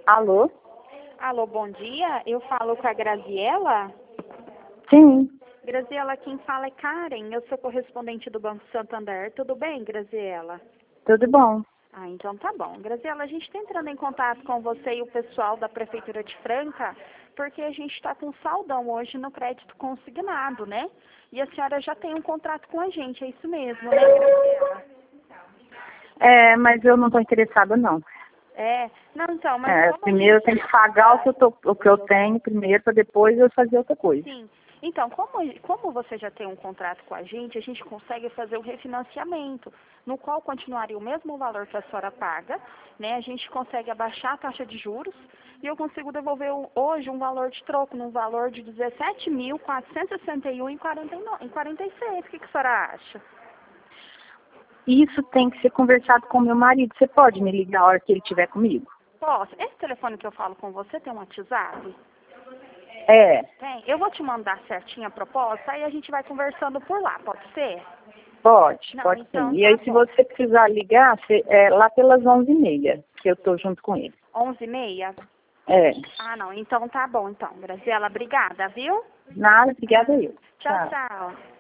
Alô? Alô, bom dia. Eu falo com a Graziela. Sim, Graziela, quem fala é Karen. Eu sou correspondente do Banco Santander. Tudo bem, Graziela? tudo bom. Ah, então tá bom. Graziela, a gente está entrando em contato com você e o pessoal da Prefeitura de Franca, porque a gente está com saldão hoje no crédito consignado, né? E a senhora já tem um contrato com a gente, é isso mesmo, né, Graziela? Mas eu não estou interessada, não. Não, então, mas como a Primeiro eu gente... tenho que pagar o que eu tenho primeiro, para depois eu fazer outra coisa. Sim. Então, como você já tem um contrato com a gente consegue fazer o refinanciamento, no qual continuaria o mesmo valor que a senhora paga, né? A gente consegue abaixar a taxa de juros e eu consigo devolver hoje um valor de troco, num valor de 17.461,46. O que a senhora acha? Isso tem que ser conversado com meu marido. Você pode me ligar a hora que ele estiver comigo? Posso? Esse telefone que eu falo com você tem um WhatsApp? É, Tem. Eu vou te mandar certinho a proposta, aí a gente vai conversando por lá, pode ser? pode Não, sim. então E tá aí se bom. você precisar ligar, lá pelas 11h30, que eu estou junto com ele. 11h30? É, Ah, não. Então tá bom, então. Graziela, obrigada, viu? nada, obrigada eu. Tchau, Tchau. tchau.